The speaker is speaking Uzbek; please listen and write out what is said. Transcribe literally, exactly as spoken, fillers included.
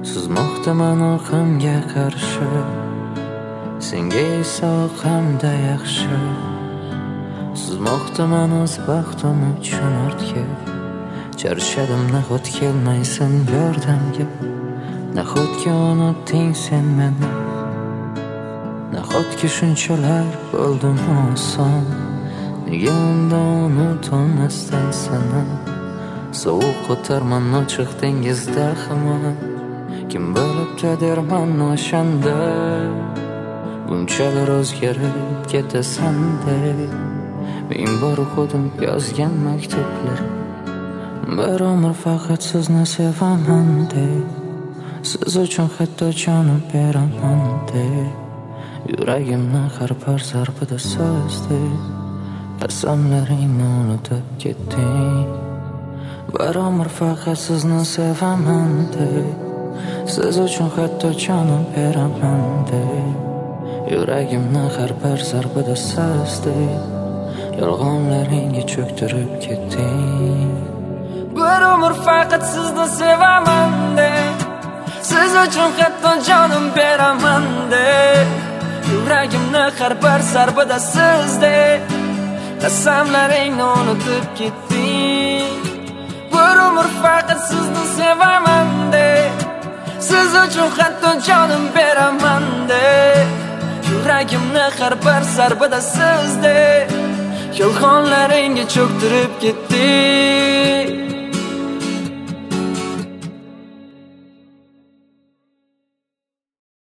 Suzmoqda manoqimga qarshi, senga esa oqamda yaxshi. Suzmoqda man o'z baxtim uchun ortga, charchadim nahot kelmaysan yordamga. Nahotki unutding sen meni, nahotki shunchalar bo'ldim oson. Nega unda unutolmasdan seni, sovuq o'tarman ochiq dengizda hamon. Kim bilibdi derman o'shanda, bunchalar o'zgarib ketasan deb. Men bor o'qidim yozgan maktublar, bir umr faqat sizni sevaman deb. Siz uchun hatto jonim beraman deb. Yuragimni har bir zarbida so'zdek, qasamlaringni unutib ketding. Bir umr faqat sizni sevaman deb. Siz uchun hatto jonim beraman deb. Yuragimni har bir zarbida so'zdek, yolg'onlaringga cho'ktirib ketding. Bir umr faqat sizni sevaman deb. Siz uchun hatto jonim beraman deb. Yuragimni har bir zarbida so'zdek, qasamlaringni unutib ketding. Bir umr faqat sizni sevaman deb. Siz uchun hatto jonim beraman deb. Yuragimni har bir zarbida so'zdek, yolg'onlaringga cho'ktirib ketding.